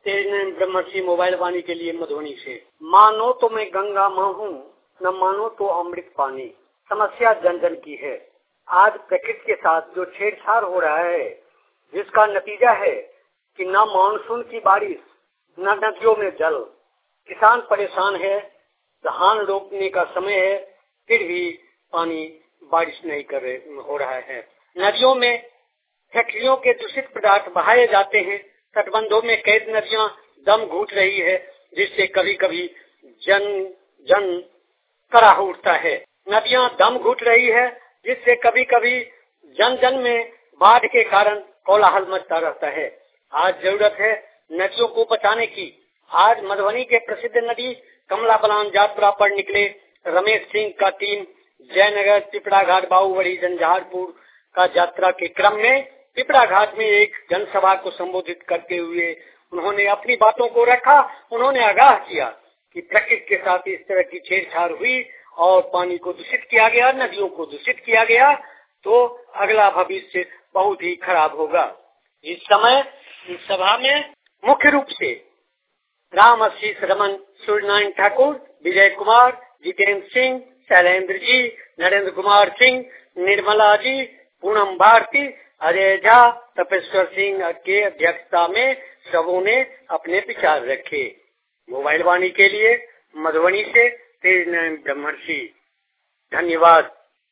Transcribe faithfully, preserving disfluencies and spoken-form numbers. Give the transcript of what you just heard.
तेज नयन ब्रह्मर्षि mobile वाणी के लिए मधुबनी से। मानो तो मैं गंगा माँ हूँ, न मानो तो अमृत पानी। समस्या जन जन की है। आज प्रकृति के साथ जो छेड़छाड़ हो रहा है, जिसका नतीजा है कि न मानसून की बारिश, न नदियों में जल। किसान परेशान है, धान रोपने का समय है, फिर भी पानी बारिश नहीं कर रहे हो रहा है। नदियों में फैक्ट्रियों के दूषित पदार्थ बहाए जाते हैं। तटबंधों में कैद नदियां दम घुट रही है, जिससे कभी कभी जन जन कराह उठता है। नदियां दम घुट रही है, जिससे कभी कभी जन जन में बाढ़ के कारण कोलाहल मचता रहता है। आज जरूरत है नदियों को बचाने की। आज मधुबनी के प्रसिद्ध नदी कमला बलान यात्रा पर निकले रमेश सिंह का टीम जयनगर, पिपरा घाट, बाहुबड़ी, झंझारपुर का यात्रा के क्रम में पिपरा घाट में एक जनसभा को संबोधित करते हुए उन्होंने अपनी बातों को रखा। उन्होंने आगाह किया कि प्रकृति के साथ इस तरह की छेड़छाड़ हुई और पानी को दूषित किया गया, नदियों को दूषित किया गया, तो अगला भविष्य बहुत ही खराब होगा। इस समय इस सभा में मुख्य रूप से राम आशीष रमन, सूर्यनारायण ठाकुर, विजय कुमार, जितेंद्र सिंह, शैलेंद्र जी, नरेंद्र कुमार सिंह, निर्मला जी, पूनम भारती, अजय झा, तपेश्वर सिंह के अध्यक्षता में सबों ने अपने विचार रखे। मोबाइल वाणी के लिए मधुबनी से तेज नयन ब्रह्मर्षि। धन्यवाद।